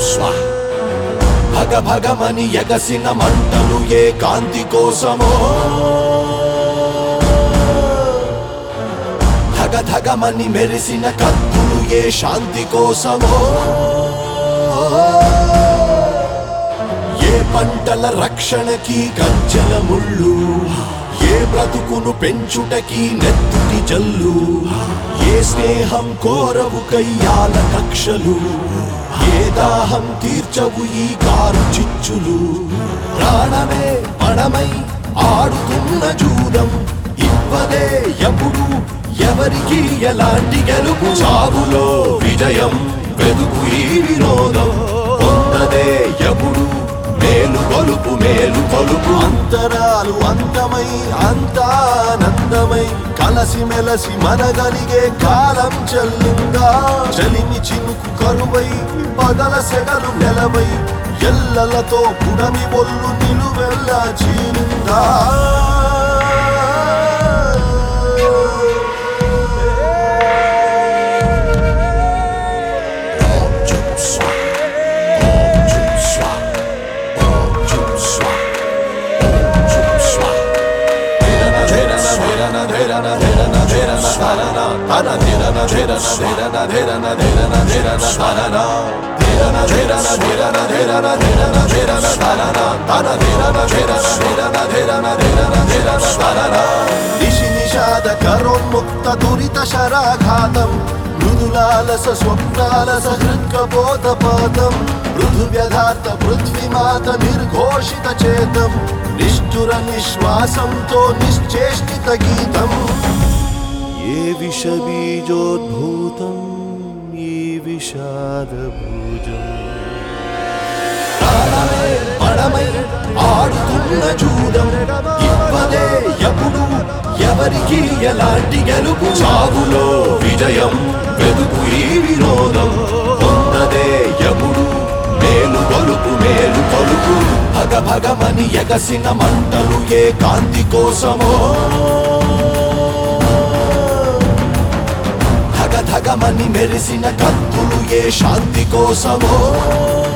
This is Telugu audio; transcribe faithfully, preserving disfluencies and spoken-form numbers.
భగ భగమని ఎగసిన మంటలు ఏ కాంతి కోసమో, ధగ ధగమని మెరిసిన కత్తులు ఏ శాంతి కోసమో, ఏ పంటల రక్షణకి గజ్జల ముళ్ళు, ఏ బ్రతుకును పెంచుటకి నెత్తుటి జల్లు, ఏ స్నేహం కోరవు కయ్యాల కక్షలు, ఏ దాహం తీర్చవు ఈ కారు చిచ్చులు. ప్రాణమే పణమై ఆడుతున్న జూదం ఇవ్వదే ఎప్పుడు ఎవరికి ఎలాంటి గెలుపు. చావులో విజయం వెదుకు ఈ వినోదం పొందదే ఎప్పుడు మేలు కొలుపు మేలు కొలుపు. అంతరాలు అంతమై అంతానందమై కలసి మెలసి మనగలిగే కాలం చెల్లిందా. చలిమి చినుకు కరువై పగల సెగలు నెలవై ఎల్లలతో పుడమి ఒళ్ళు నిలువెల్లా చీలిందా. నిశి నిషాద కరోన్ముక్త దురిత శరాఘాతం మృదులాలస స్వప్నాలస హృత్కబోధపాతం పృథువ్యధార్త పృథ్వీమాత నిర్ఘోషిత చేతం నిష్ఠుర నిశ్వాసంతో నిశ్చేష్టిత గీతం. ఏ విష బీజోద్భూతం ఈ విషాద భూజం. పడమై ఆడుతున్న జూదం ఇవ్వదే ఎప్పుడు ఎవరికి ఎలాంటి గెలుపు. చావులో విజయం వెదుకు ఈ వినోదం పొందదే ఎప్పుడు మేలు కొలుపు మేలు కొలుపు. భగ భగమని ఎగసిన మంటలు ఏ కాంతి కోసమో, ధగ ధగమని మెరిసిన కత్తులు ఏ శాంతి కోసమో.